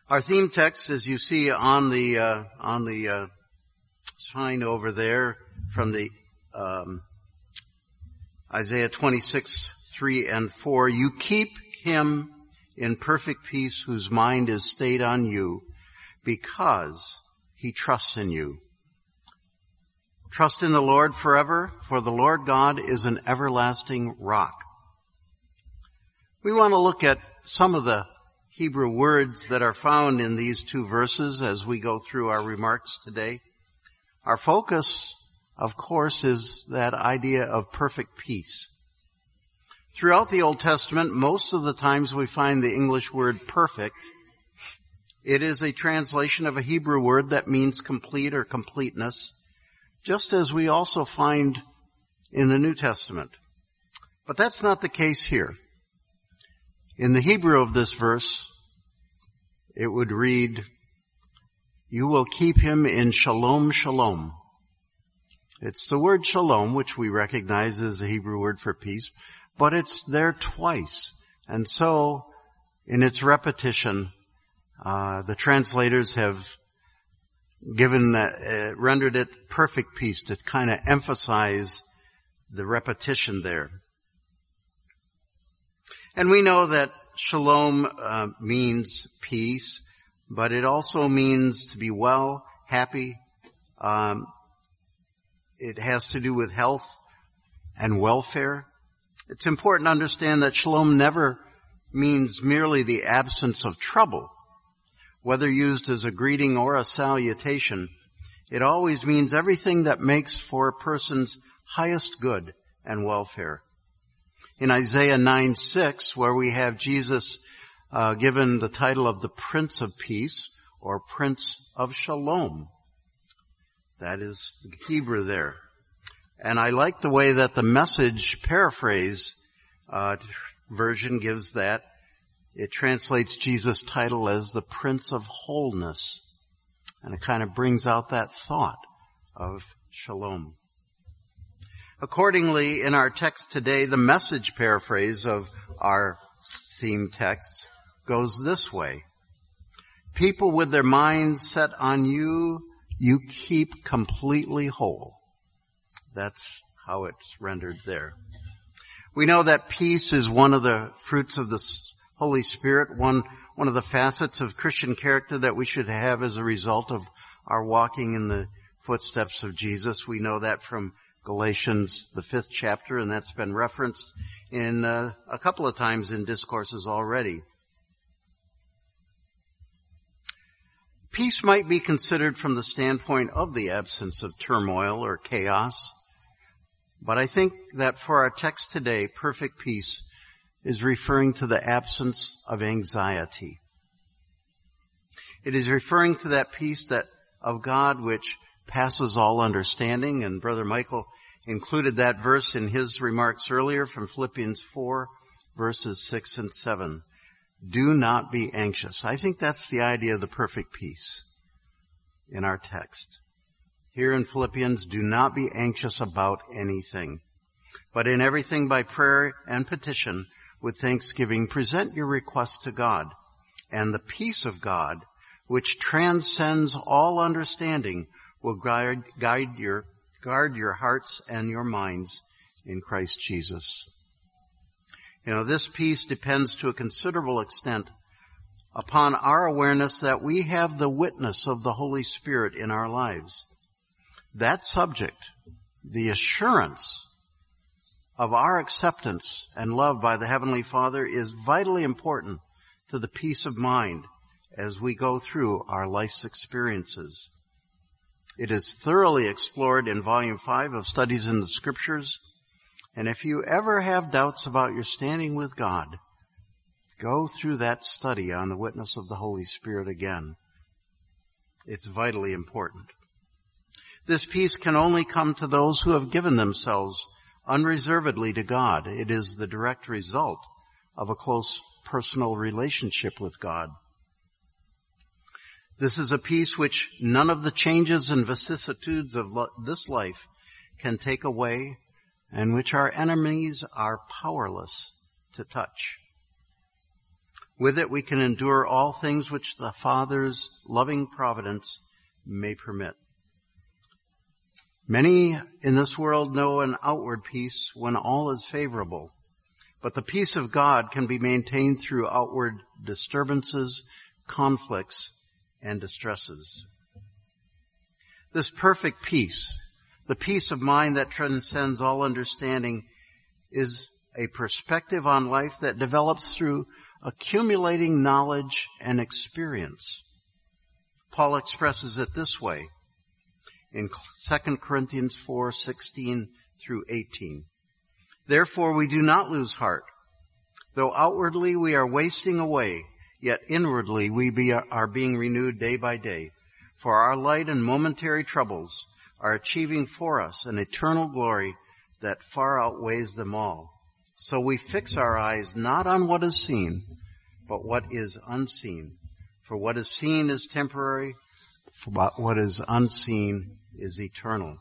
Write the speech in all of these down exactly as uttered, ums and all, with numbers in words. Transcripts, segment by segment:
Our theme text, as you see on the uh, on the uh, sign over there, from the um, Isaiah twenty-six, three and four, you keep him in perfect peace whose mind is stayed on you, because he trusts in you. Trust in the Lord forever, for the Lord God is an everlasting rock. We want to look at some of the Hebrew words that are found in these two verses as we go through our remarks today. Our focus, of course, is that idea of perfect peace. Throughout the Old Testament, most of the times we find the English word perfect. It is a translation of a Hebrew word that means complete or completeness, just as we also find in the New Testament. But that's not the case here. In the Hebrew of this verse, it would read, you will keep him in shalom, shalom. It's the word shalom, which we recognize as the Hebrew word for peace, but it's there twice. And so, in its repetition, uh, the translators have given that, uh, rendered it perfect peace to kind of emphasize the repetition there. And we know that shalom uh, means peace, but it also means to be well, happy. Um, it has to do with health and welfare. It's important to understand that shalom never means merely the absence of trouble. Whether used as a greeting or a salutation, it always means everything that makes for a person's highest good and welfare. In Isaiah nine six, where we have Jesus uh, given the title of the Prince of Peace, or Prince of Shalom. That is the Hebrew there. And I like the way that the Message paraphrase uh, version gives that. It translates Jesus' title as the Prince of Wholeness. And it kind of brings out that thought of shalom. Accordingly, in our text today, the Message paraphrase of our theme text goes this way. People with their minds set on you, you keep completely whole. That's how it's rendered there. We know that peace is one of the fruits of the Holy Spirit, one, one of the facets of Christian character that we should have as a result of our walking in the footsteps of Jesus. We know that from Galatians, the fifth chapter, and that's been referenced in uh, a couple of times in discourses already. Peace might be considered from the standpoint of the absence of turmoil or chaos, but I think that for our text today, perfect peace is referring to the absence of anxiety. It is referring to that peace that of God which passes all understanding, and Brother Michael included that verse in his remarks earlier from Philippians four, verses six and seven. Do not be anxious. I think that's the idea of the perfect peace in our text. Here in Philippians, do not be anxious about anything, but in everything by prayer and petition with thanksgiving, present your requests to God, and the peace of God, which transcends all understanding, will guide, guide your, guard your hearts and your minds in Christ Jesus. You know, this peace depends to a considerable extent upon our awareness that we have the witness of the Holy Spirit in our lives. That subject, the assurance of our acceptance and love by the Heavenly Father, is vitally important to the peace of mind as we go through our life's experiences. It is thoroughly explored in Volume five of Studies in the Scriptures. And if you ever have doubts about your standing with God, go through that study on the witness of the Holy Spirit again. It's vitally important. This peace can only come to those who have given themselves unreservedly to God. It is the direct result of a close personal relationship with God. This is a peace which none of the changes and vicissitudes of lo- this life can take away, and which our enemies are powerless to touch. With it we can endure all things which the Father's loving providence may permit. Many in this world know an outward peace when all is favorable, but the peace of God can be maintained through outward disturbances, conflicts, and distresses. This perfect peace, the peace of mind that transcends all understanding, is a perspective on life that develops through accumulating knowledge and experience. Paul expresses it this way in Second Corinthians four sixteen through eighteen. Therefore we do not lose heart. Though outwardly we are wasting away, yet inwardly we be, are being renewed day by day. For our light and momentary troubles are achieving for us an eternal glory that far outweighs them all. So we fix our eyes not on what is seen, but what is unseen. For what is seen is temporary, but what is unseen is eternal.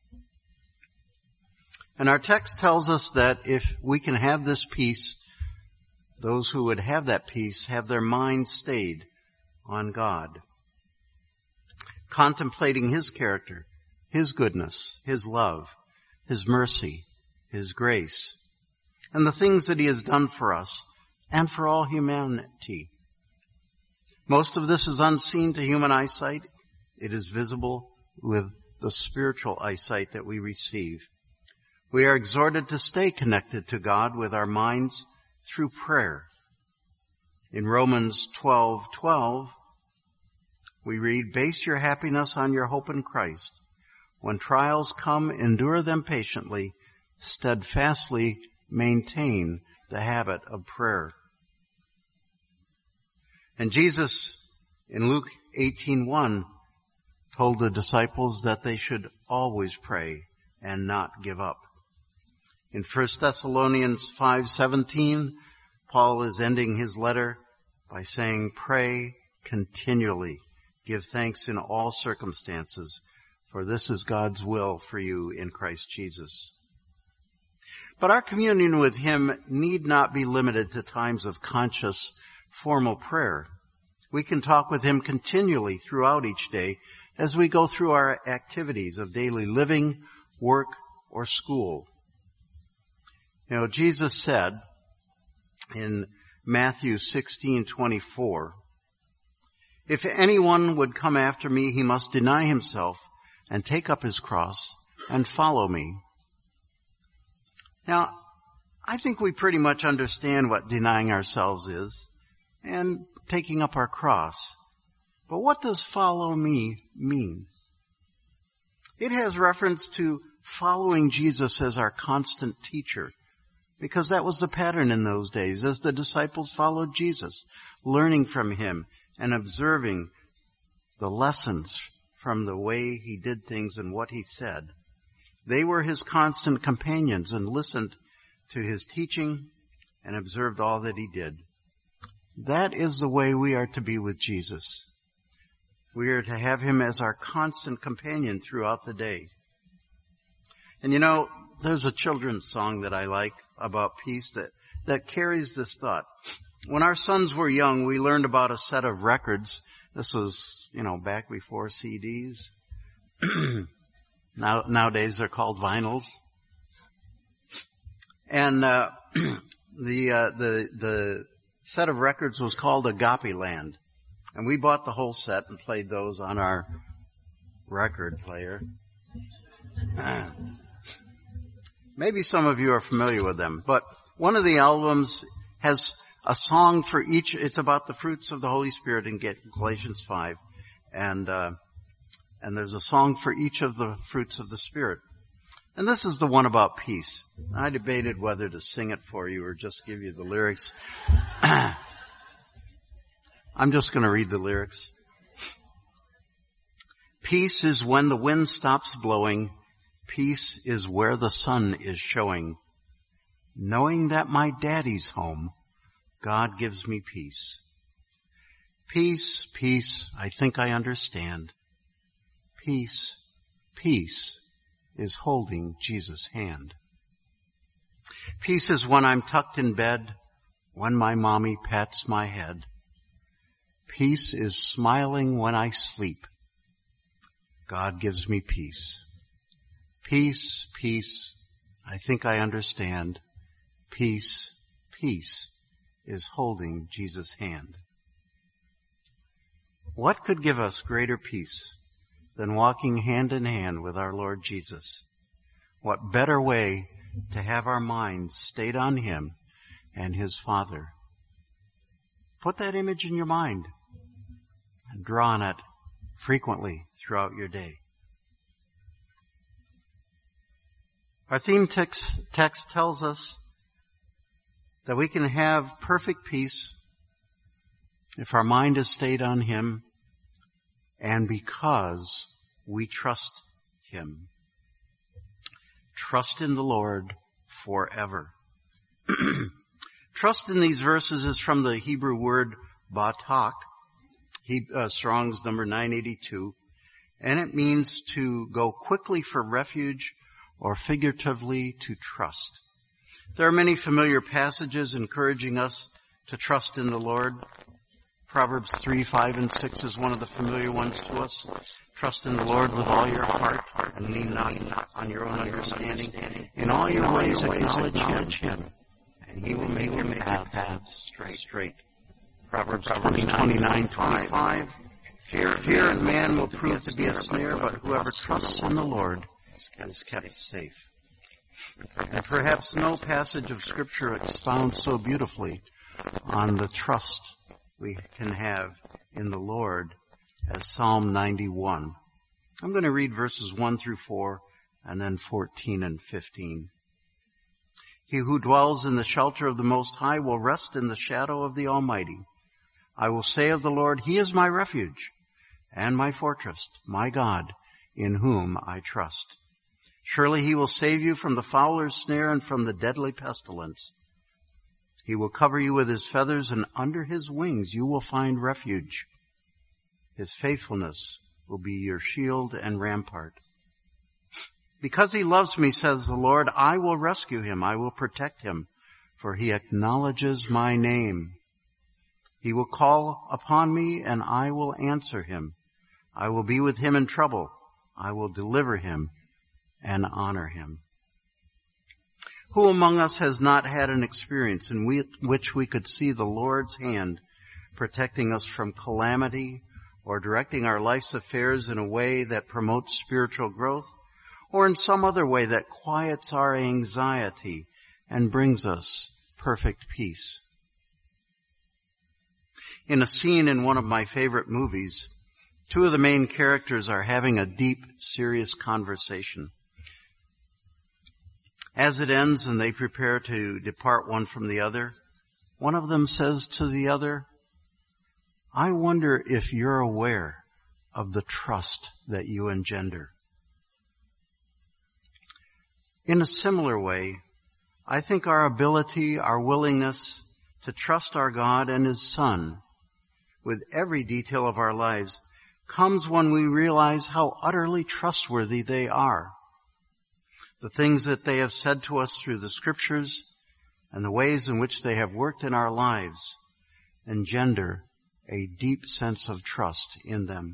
And our text tells us that if we can have this peace, those who would have that peace have their mind stayed on God, contemplating His character, His goodness, His love, His mercy, His grace, and the things that He has done for us and for all humanity. Most of this is unseen to human eyesight. It is visible with the spiritual eyesight that we receive. We are exhorted to stay connected to God with our minds through prayer. In Romans twelve twelve, we read, "Base your happiness on your hope in Christ. When trials come, endure them patiently, steadfastly maintain the habit of prayer." And Jesus, in Luke eighteen one, told the disciples that they should always pray and not give up. In First Thessalonians five seventeen, Paul is ending his letter by saying, "Pray continually. Give thanks in all circumstances, for this is God's will for you in Christ Jesus." But our communion with Him need not be limited to times of conscious, formal prayer. We can talk with Him continually throughout each day as we go through our activities of daily living, work, or school. You know, Jesus said in Matthew sixteen twenty-four, "If anyone would come after me, he must deny himself and take up his cross and follow me." Now, I think we pretty much understand what denying ourselves is and taking up our cross. But what does follow me mean? It has reference to following Jesus as our constant teacher, because that was the pattern in those days as the disciples followed Jesus, learning from Him and observing the lessons from the way He did things and what He said. They were His constant companions and listened to His teaching and observed all that He did. That is the way we are to be with Jesus. We are to have Him as our constant companion throughout the day. And you know, there's a children's song that I like about peace that, that carries this thought. When our sons were young, we learned about a set of records. This was, you know, back before C Ds. Now, nowadays they're called vinyls. And, uh, the, uh, the, the set of records was called Agape Land. And we bought the whole set and played those on our record player. Maybe some of you are familiar with them, but one of the albums has a song for each. It's about the fruits of the Holy Spirit in Galatians five. And, uh, and there's a song for each of the fruits of the Spirit. And this is the one about peace. I debated whether to sing it for you or just give you the lyrics. I'm just going to read the lyrics. Peace is when the wind stops blowing. Peace is where the sun is showing. Knowing that my daddy's home, God gives me peace. Peace, peace, I think I understand. Peace, peace is holding Jesus' hand. Peace is when I'm tucked in bed, when my mommy pats my head. Peace is smiling when I sleep. God gives me peace. Peace, peace, I think I understand. Peace, peace is holding Jesus' hand. What could give us greater peace than walking hand in hand with our Lord Jesus? What better way to have our minds stayed on Him and His Father? Put that image in your mind and draw on it frequently throughout your day. Our theme text, text tells us that we can have perfect peace if our mind is stayed on Him and because we trust Him. Trust in the Lord forever. Trust in these verses is from the Hebrew word batak, he, uh, Strong's number nine eighty-two, and it means to go quickly for refuge or figuratively to trust. There are many familiar passages encouraging us to trust in the Lord. Proverbs three, five, and six is one of the familiar ones to us. Trust in the Lord with all your heart and lean not on your own understanding. In all your ways acknowledge Him, and He will make your paths straight. Proverbs twenty-nine, twenty-five. Fear, fear in man will prove to be a snare, but whoever trusts in the Lord is kept safe. And perhaps no passage of Scripture expounds so beautifully on the trust we can have in the Lord as Psalm ninety-one. I'm going to read verses one through four and then fourteen and fifteen. He who dwells in the shelter of the Most High will rest in the shadow of the Almighty. I will say of the Lord, He is my refuge and my fortress, my God, in whom I trust. Surely He will save you from the fowler's snare and from the deadly pestilence. He will cover you with His feathers, and under His wings you will find refuge. His faithfulness will be your shield and rampart. Because He loves me, says the Lord, I will rescue Him. I will protect Him, for He acknowledges my name. He will call upon me, and I will answer him. I will be with him in trouble. I will deliver him and honor him. Who among us has not had an experience in we, which we could see the Lord's hand protecting us from calamity or directing our life's affairs in a way that promotes spiritual growth, or in some other way that quiets our anxiety and brings us perfect peace? In a scene in one of my favorite movies, two of the main characters are having a deep, serious conversation. As it ends and they prepare to depart one from the other, one of them says to the other, I wonder if you're aware of the trust that you engender. In a similar way, I think our ability, our willingness to trust our God and His Son with every detail of our lives comes when we realize how utterly trustworthy they are. The things that they have said to us through the Scriptures and the ways in which they have worked in our lives engender a deep sense of trust in them.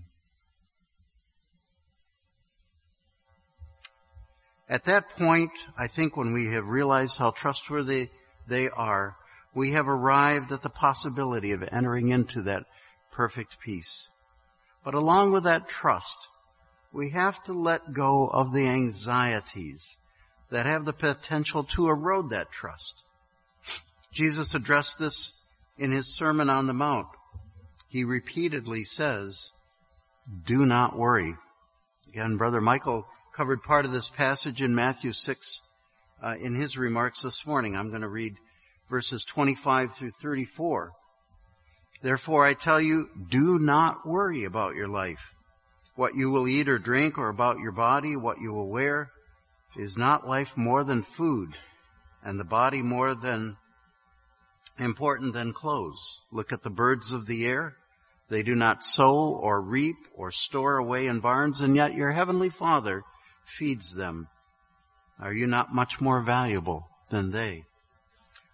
At that point, I think when we have realized how trustworthy they are, we have arrived at the possibility of entering into that perfect peace. But along with that trust, we have to let go of the anxieties that have the potential to erode that trust. Jesus addressed this in His Sermon on the Mount. He repeatedly says, do not worry. Again, Brother Michael covered part of this passage in Matthew six uh, in his remarks this morning. I'm going to read verses twenty-five through thirty-four. Therefore I tell you, do not worry about your life, what you will eat or drink, or about your body, what you will wear. Is not life more than food, and the body more than important than clothes? Look at the birds of the air. They do not sow or reap or store away in barns, and yet your heavenly Father feeds them. Are you not much more valuable than they?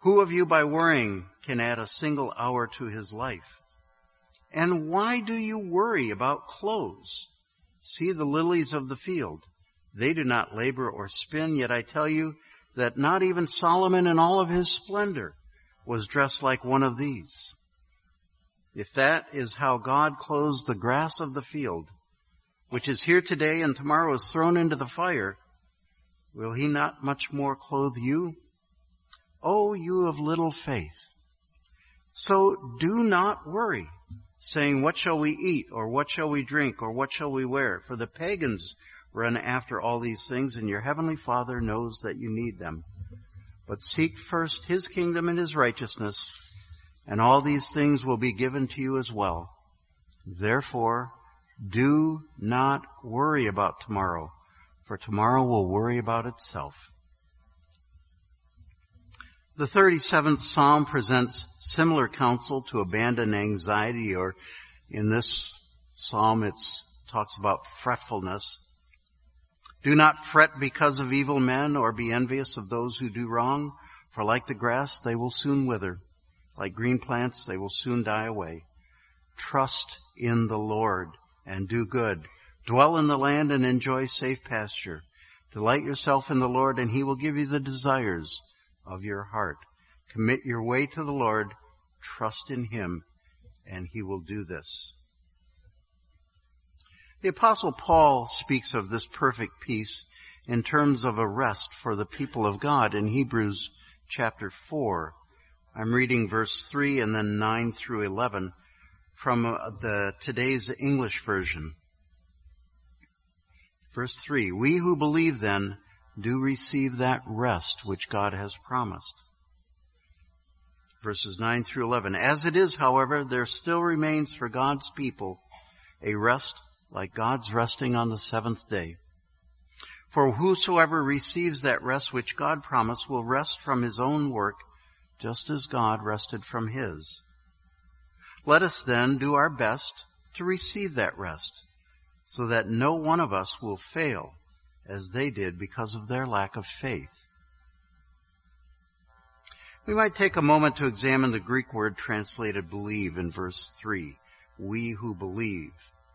Who of you by worrying can add a single hour to his life? And why do you worry about clothes? See the lilies of the field. They do not labor or spin, yet I tell you that not even Solomon in all of his splendor was dressed like one of these. If that is how God clothes the grass of the field, which is here today and tomorrow is thrown into the fire, will he not much more clothe you? O you of little faith. So do not worry, saying, what shall we eat, or what shall we drink, or what shall we wear? For the pagans run after all these things, and your heavenly Father knows that you need them. But seek first his kingdom and his righteousness, and all these things will be given to you as well. Therefore, do not worry about tomorrow, for tomorrow will worry about itself. The thirty-seventh Psalm presents similar counsel to abandon anxiety, or in this Psalm it talks about fretfulness. Do not fret because of evil men, or be envious of those who do wrong, for like the grass they will soon wither. Like green plants they will soon die away. Trust in the Lord and do good. Dwell in the land and enjoy safe pasture. Delight yourself in the Lord, and he will give you the desires of your heart. Commit your way to the Lord, trust in him, and he will do this. The Apostle Paul speaks of this perfect peace in terms of a rest for the people of God in Hebrews chapter four. I'm reading verse three and then nine through eleven from the today's English version. Verse three, we who believe then do receive that rest which God has promised. Verses nine through eleven. As it is, however, there still remains for God's people a rest like God's resting on the seventh day. For whosoever receives that rest which God promised will rest from his own work, just as God rested from his. Let us then do our best to receive that rest, so that no one of us will fail as they did because of their lack of faith. We might take a moment to examine the Greek word translated believe in verse three. We who believe.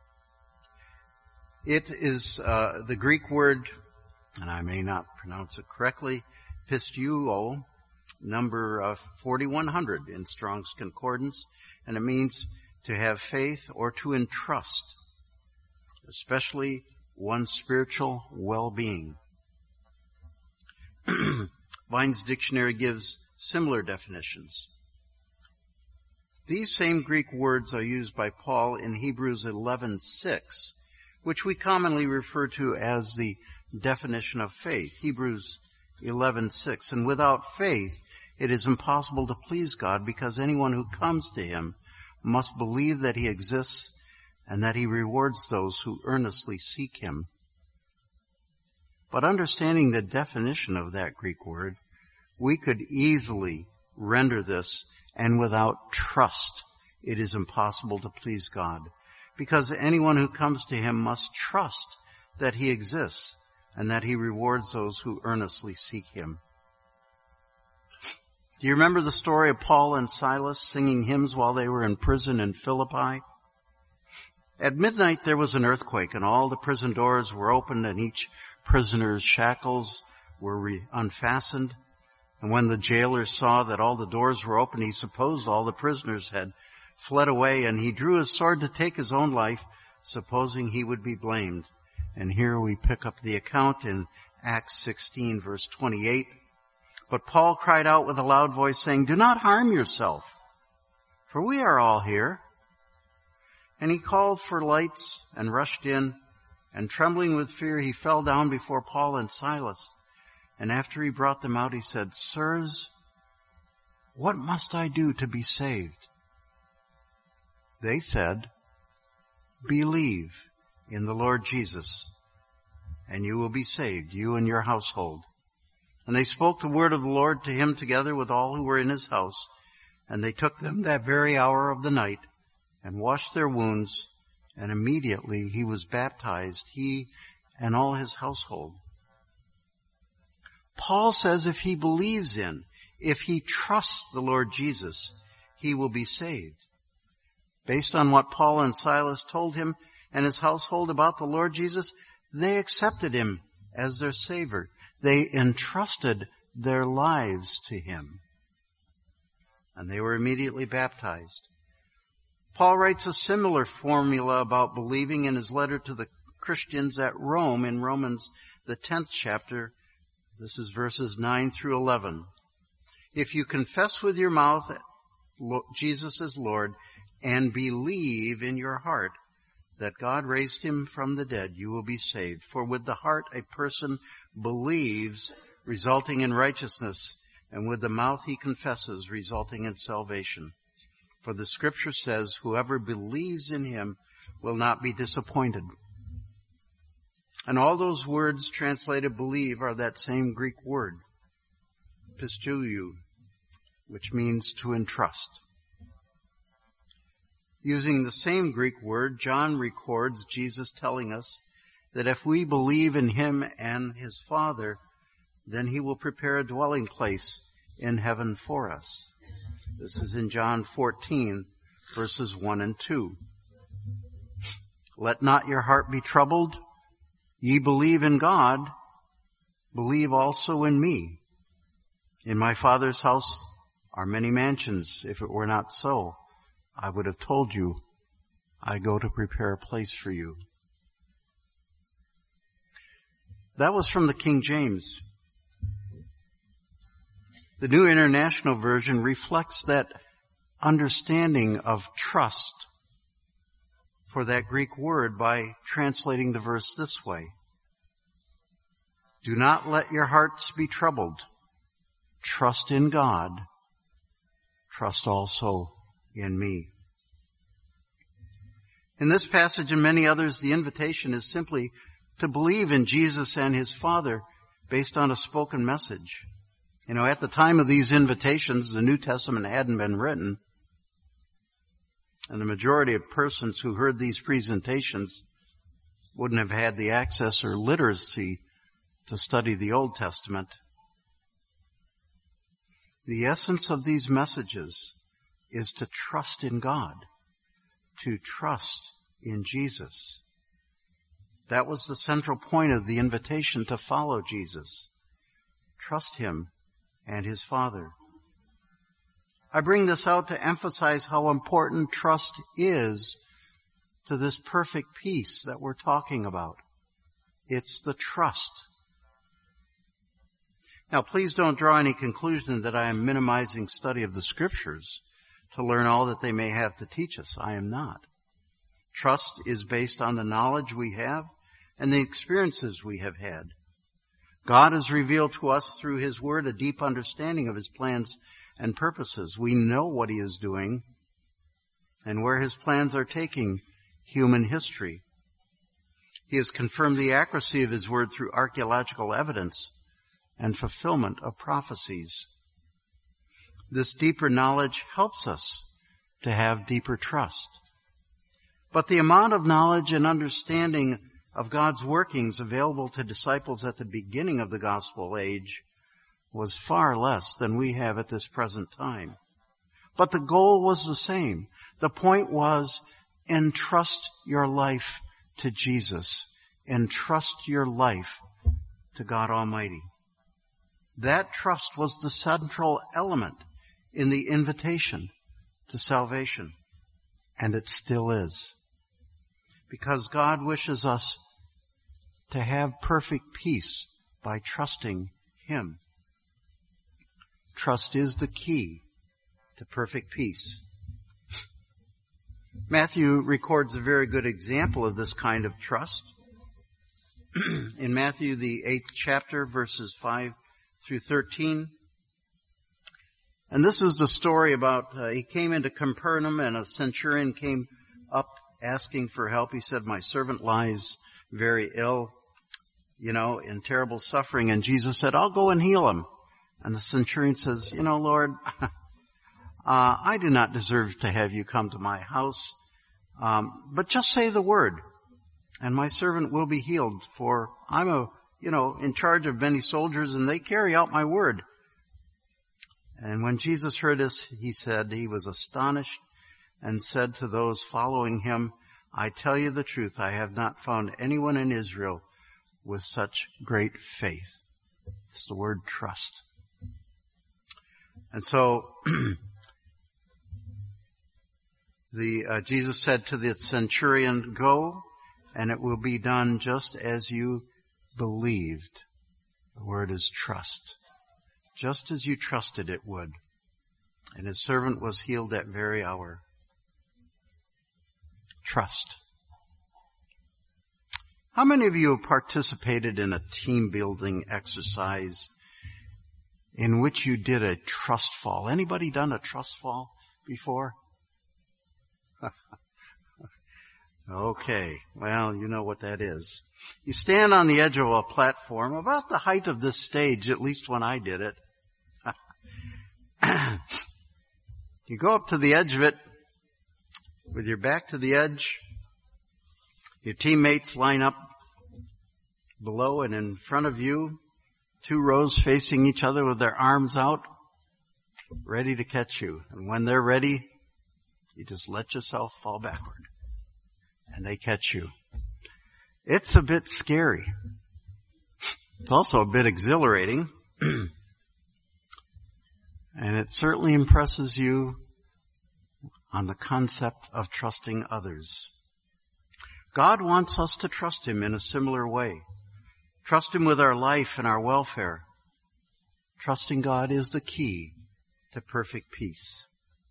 It is uh, the Greek word, and I may not pronounce it correctly, pisteuo, number uh, forty-one hundred in Strong's Concordance, and it means to have faith or to entrust, especially one's spiritual well-being. Vine's dictionary gives similar definitions. These same Greek words are used by Paul in Hebrews eleven six, which we commonly refer to as the definition of faith. Hebrews eleven six. And without faith, it is impossible to please God, because anyone who comes to him must believe that he exists and that he rewards those who earnestly seek him. But understanding the definition of that Greek word, we could easily render this, and without trust, it is impossible to please God, because anyone who comes to him must trust that he exists and that he rewards those who earnestly seek him. Do you remember the story of Paul and Silas singing hymns while they were in prison in Philippi? At midnight there was an earthquake, and all the prison doors were opened, and each prisoner's shackles were re- unfastened. And when the jailer saw that all the doors were open, he supposed all the prisoners had fled away, and he drew his sword to take his own life, supposing he would be blamed. And here we pick up the account in Acts sixteen, verse twenty-eight. But Paul cried out with a loud voice, saying, do not harm yourself, for we are all here. And he called for lights and rushed in, and trembling with fear, he fell down before Paul and Silas. And after he brought them out, he said, sirs, what must I do to be saved? They said, believe in the Lord Jesus, and you will be saved, you and your household. And they spoke the word of the Lord to him together with all who were in his house. And they took them that very hour of the night and washed their wounds. And immediately he was baptized, he and all his household. Paul says if he believes in, If he trusts the Lord Jesus, he will be saved. Based on what Paul and Silas told him and his household about the Lord Jesus, they accepted him as their Savior. They entrusted their lives to him. And they were immediately baptized. Paul writes a similar formula about believing in his letter to the Christians at Rome in Romans, the tenth chapter. This is verses nine through eleven. If you confess with your mouth Jesus is Lord and believe in your heart that God raised him from the dead, you will be saved. For with the heart a person believes, resulting in righteousness, and with the mouth he confesses, resulting in salvation. For the scripture says, whoever believes in him will not be disappointed. And all those words translated believe are that same Greek word, pisteuo, which means to entrust. Using the same Greek word, John records Jesus telling us that if we believe in him and his Father, then he will prepare a dwelling place in heaven for us. This is in John fourteen, verses one and two. Let not your heart be troubled. Ye believe in God, believe also in me. In my Father's house are many mansions. If it were not so, I would have told you, I go to prepare a place for you. That was from the King James. The New International Version reflects that understanding of trust for that Greek word by translating the verse this way. Do not let your hearts be troubled. Trust in God. Trust also in me. In this passage and many others, the invitation is simply to believe in Jesus and his Father based on a spoken message. You know, at the time of these invitations, the New Testament hadn't been written. And the majority of persons who heard these presentations wouldn't have had the access or literacy to study the Old Testament. The essence of these messages is to trust in God, to trust in Jesus. That was the central point of the invitation to follow Jesus. Trust him and his Father. I bring this out to emphasize how important trust is to this perfect peace that we're talking about. It's the trust. Now, please don't draw any conclusion that I am minimizing study of the Scriptures to learn all that they may have to teach us. I am not. Trust is based on the knowledge we have and the experiences we have had. God has revealed to us through his word a deep understanding of his plans and purposes. We know what he is doing and where his plans are taking human history. He has confirmed the accuracy of his word through archaeological evidence and fulfillment of prophecies. This deeper knowledge helps us to have deeper trust. But the amount of knowledge and understanding of God's workings available to disciples at the beginning of the gospel age was far less than we have at this present time. But the goal was the same. The point was, entrust your life to Jesus. Entrust your life to God Almighty. That trust was the central element in the invitation to salvation. And it still is. Because God wishes us to have perfect peace by trusting him. Trust is the key to perfect peace. Matthew records a very good example of this kind of trust. In Matthew, the eighth chapter, verses five through thirteen. And this is the story about, uh, he came into Capernaum and a centurion came up asking for help. He said, my servant lies very ill, you know, in terrible suffering. And Jesus said, I'll go and heal him. And the centurion says, you know, Lord, uh, I do not deserve to have you come to my house. Um, but just say the word and my servant will be healed, for I'm a, you know, in charge of many soldiers and they carry out my word. And when Jesus heard this, he said, he was astonished and said to those following him, I tell you the truth, I have not found anyone in Israel with such great faith. It's the word trust. And so, the uh, Jesus said to the centurion, go, and it will be done just as you believed. The word is trust. Just as you trusted it would. And his servant was healed that very hour. Trust. How many of you have participated in a team building exercise in which you did a trust fall? Anybody done a trust fall before? Okay, well, you know what that is. You stand on the edge of a platform about the height of this stage, at least when I did it. You go up to the edge of it with your back to the edge. Your teammates line up below and in front of you, two rows facing each other with their arms out, ready to catch you. And when they're ready, you just let yourself fall backward. And they catch you. It's a bit scary. It's also a bit exhilarating. And it certainly impresses you on the concept of trusting others. God wants us to trust Him in a similar way. Trust Him with our life and our welfare. Trusting God is the key to perfect peace.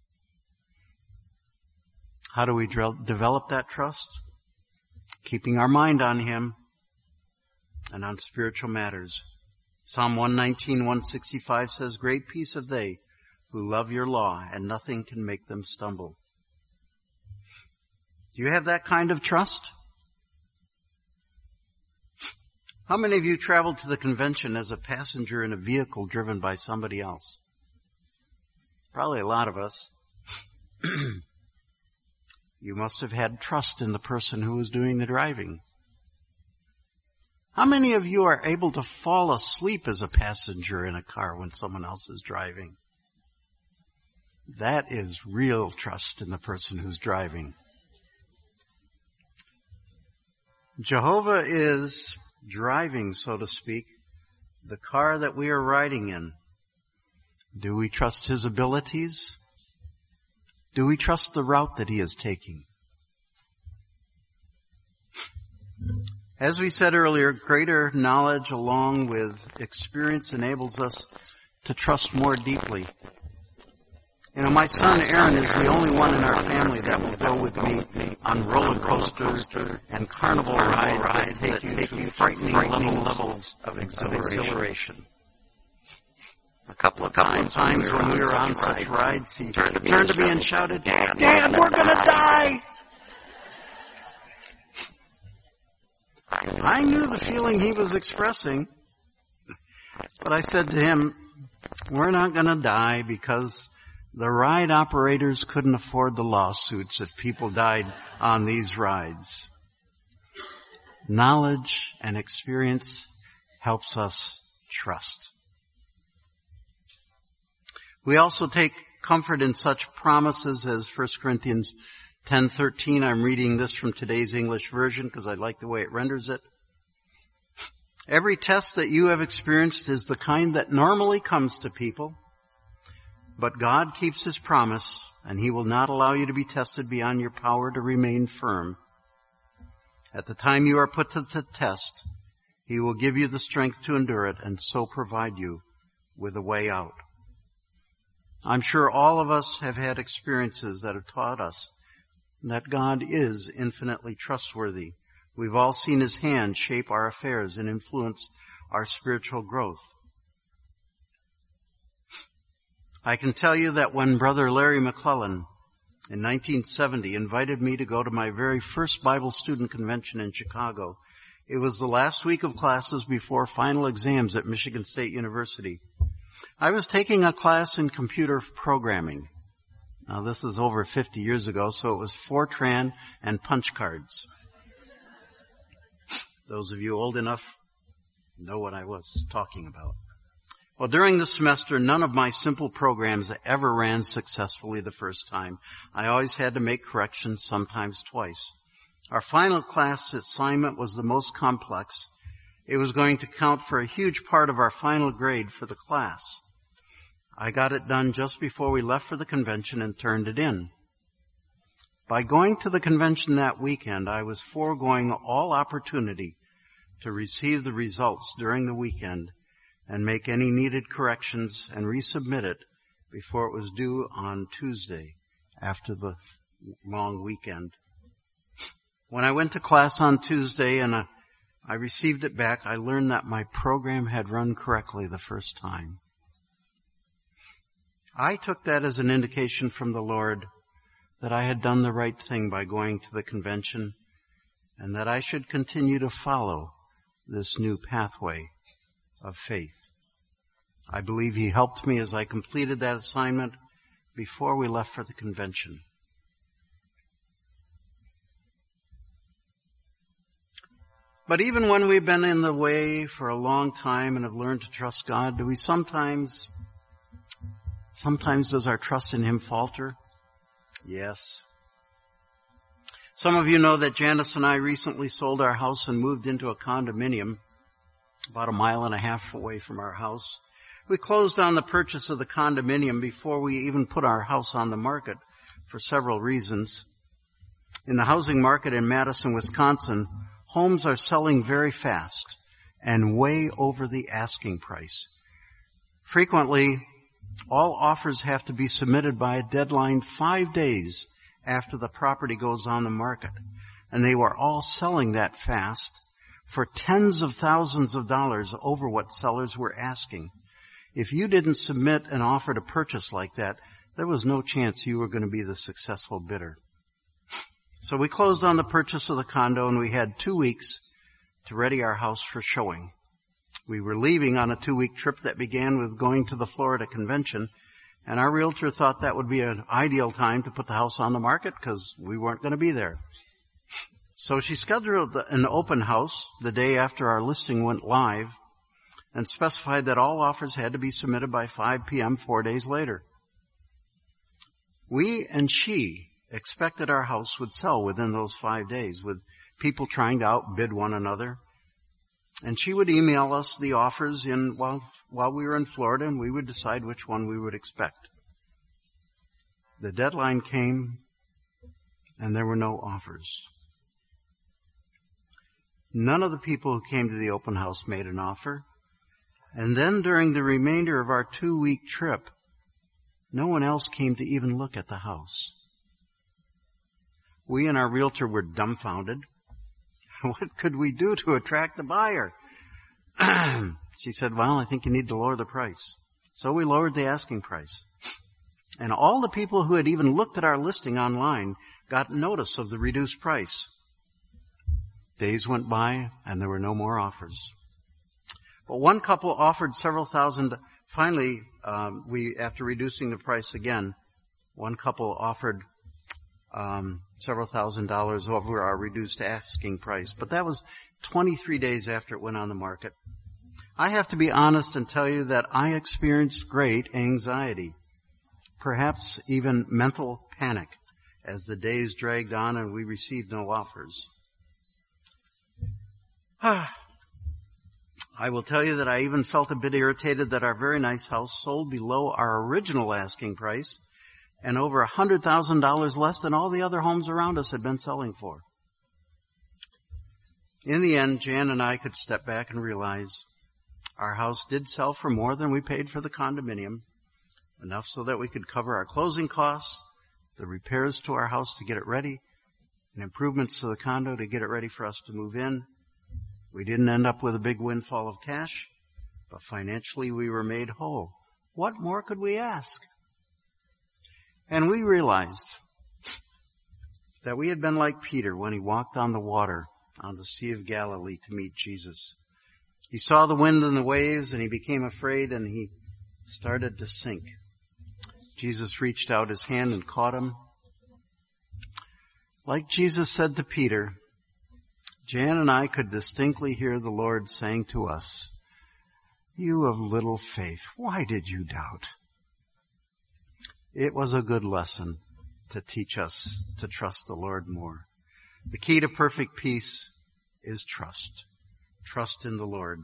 How do we de- develop that trust? Keeping our mind on Him and on spiritual matters. Psalm one nineteen, one sixty-five says, great peace have they who love your law, and nothing can make them stumble. Do you have that kind of trust? How many of you traveled to the convention as a passenger in a vehicle driven by somebody else? Probably a lot of us. You must have had trust in the person who was doing the driving. How many of you are able to fall asleep as a passenger in a car when someone else is driving? That is real trust in the person who's driving. Jehovah is driving, so to speak, the car that we are riding in. Do we trust His abilities? Do we trust the route that He is taking? As we said earlier, greater knowledge along with experience enables us to trust more deeply. You know, my son Aaron is the only one in our family that will go with me on roller coasters and carnival rides that take you to frightening levels of exhilaration. A couple of times when we were on such rides, he turned to me and shouted, Dad, we're gonna die! I knew the feeling he was expressing, but I said to him, we're not going to die because the ride operators couldn't afford the lawsuits if people died on these rides. Knowledge and experience helps us trust. We also take comfort in such promises as First Corinthians ten thirteen. I'm reading this from today's English version because I like the way it renders it. Every test that you have experienced is the kind that normally comes to people, but God keeps His promise, and He will not allow you to be tested beyond your power to remain firm. At the time you are put to the test, He will give you the strength to endure it and so provide you with a way out. I'm sure all of us have had experiences that have taught us that God is infinitely trustworthy. We've all seen His hand shape our affairs and influence our spiritual growth. I can tell you that when Brother Larry McClellan in nineteen seventy invited me to go to my very first Bible student convention in Chicago, it was the last week of classes before final exams at Michigan State University. I was taking a class in computer programming. Now this is over fifty years ago, so it was Fortran and punch cards. Those of you old enough know what I was talking about. Well, during the semester, none of my simple programs ever ran successfully the first time. I always had to make corrections, sometimes twice. Our final class assignment was the most complex. It was going to count for a huge part of our final grade for the class. I got it done just before we left for the convention and turned it in. By going to the convention that weekend, I was foregoing all opportunity to receive the results during the weekend and make any needed corrections and resubmit it before it was due on Tuesday after the long weekend. When I went to class on Tuesday and I, I received it back, I learned that my program had run correctly the first time. I took that as an indication from the Lord that I had done the right thing by going to the convention and that I should continue to follow this new pathway of faith. I believe He helped me as I completed that assignment before we left for the convention. But even when we've been in the way for a long time and have learned to trust God, do we sometimes, sometimes does our trust in Him falter? Yes. Some of you know that Janice and I recently sold our house and moved into a condominium about a mile and a half away from our house. We closed on the purchase of the condominium before we even put our house on the market for several reasons. In the housing market in Madison, Wisconsin, homes are selling very fast and way over the asking price. Frequently, all offers have to be submitted by a deadline five days after the property goes on the market. And they were all selling that fast for tens of thousands of dollars over what sellers were asking. If you didn't submit an offer to purchase like that, there was no chance you were going to be the successful bidder. So we closed on the purchase of the condo and we had two weeks to ready our house for showing. We were leaving on a two-week trip that began with going to the Florida convention, and our realtor thought that would be an ideal time to put the house on the market because we weren't going to be there. So she scheduled an open house the day after our listing went live and specified that all offers had to be submitted by five p.m. four days later. We and she expected our house would sell within those five days with people trying to outbid one another. And she would email us the offers in while, while we were in Florida, and we would decide which one we would expect. The deadline came, and there were no offers. None of the people who came to the open house made an offer. And then during the remainder of our two-week trip, no one else came to even look at the house. We and our realtor were dumbfounded. What could we do to attract the buyer? She said, well, I think you need to lower the price. So we lowered the asking price. And all the people who had even looked at our listing online got notice of the reduced price. Days went by and there were no more offers. But one couple offered several thousand. Finally, um, we, after reducing the price again, one couple offered um, several thousand dollars over our reduced asking price. But that was twenty-three days after it went on the market. I have to be honest and tell you that I experienced great anxiety, perhaps even mental panic, as the days dragged on and we received no offers. I will tell you that I even felt a bit irritated that our very nice house sold below our original asking price and over one hundred thousand dollars less than all the other homes around us had been selling for. In the end, Jan and I could step back and realize our house did sell for more than we paid for the condominium, enough so that we could cover our closing costs, the repairs to our house to get it ready, and improvements to the condo to get it ready for us to move in. We didn't end up with a big windfall of cash, but financially we were made whole. What more could we ask? And we realized that we had been like Peter when he walked on the water on the Sea of Galilee to meet Jesus. He saw the wind and the waves and he became afraid and he started to sink. Jesus reached out his hand and caught him. Like Jesus said to Peter, Jan and I could distinctly hear the Lord saying to us, You of little faith, why did you doubt? It was a good lesson to teach us to trust the Lord more. The key to perfect peace is trust. Trust in the Lord.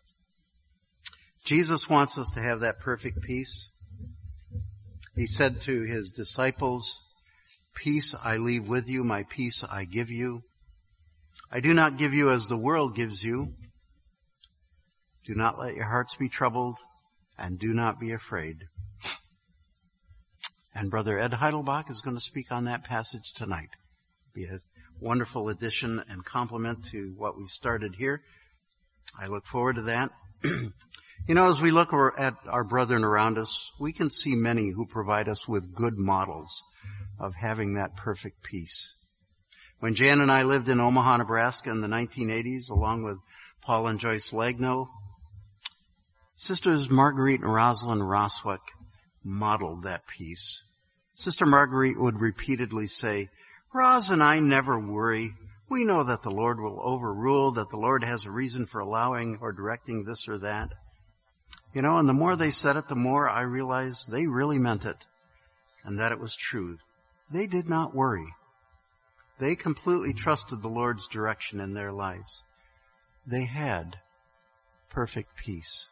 Jesus wants us to have that perfect peace. He said to his disciples, "Peace I leave with you, my peace I give you. I do not give you as the world gives you. Do not let your hearts be troubled, and do not be afraid." And Brother Ed Heidelbach is going to speak on that passage tonight. Be a wonderful addition and complement to what we've started here. I look forward to that. You know, as we look at our brethren around us, we can see many who provide us with good models of having that perfect peace. When Jan and I lived in Omaha, Nebraska in the nineteen eighties, along with Paul and Joyce Legno, Sisters Marguerite and Rosalind Roswick modeled that peace. Sister Marguerite would repeatedly say, "Roz and I never worry. We know that the Lord will overrule, that the Lord has a reason for allowing or directing this or that." You know, and the more they said it, the more I realized they really meant it, and that it was true. They did not worry. They completely trusted the Lord's direction in their lives. They had perfect peace.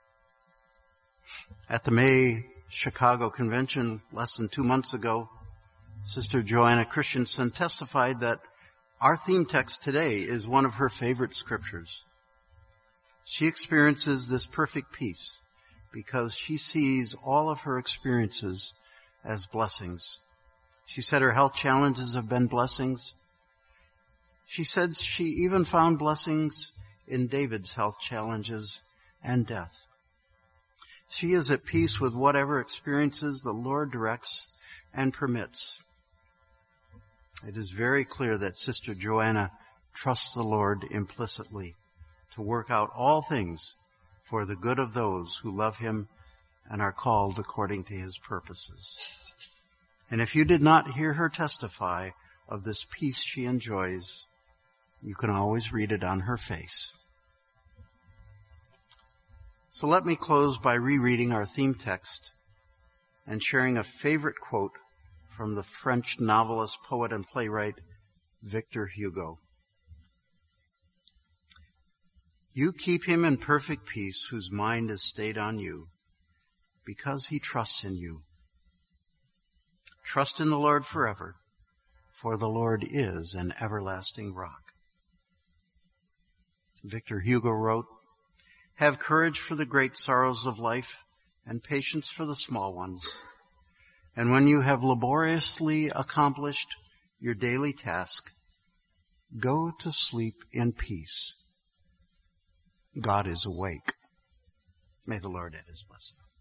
At the May Chicago Convention less than two months ago, Sister Joanna Christensen testified that our theme text today is one of her favorite scriptures. She experiences this perfect peace because she sees all of her experiences as blessings. She said her health challenges have been blessings. She said she even found blessings in David's health challenges and death. She is at peace with whatever experiences the Lord directs and permits. It is very clear that Sister Joanna trusts the Lord implicitly to work out all things for the good of those who love him and are called according to his purposes. And if you did not hear her testify of this peace she enjoys, you can always read it on her face. So let me close by rereading our theme text and sharing a favorite quote from the French novelist, poet, and playwright Victor Hugo. "You keep him in perfect peace whose mind is stayed on you, because he trusts in you. Trust in the Lord forever, for the Lord is an everlasting rock." Victor Hugo wrote, "Have courage for the great sorrows of life and patience for the small ones. And when you have laboriously accomplished your daily task, go to sleep in peace. God is awake." May the Lord add his blessing.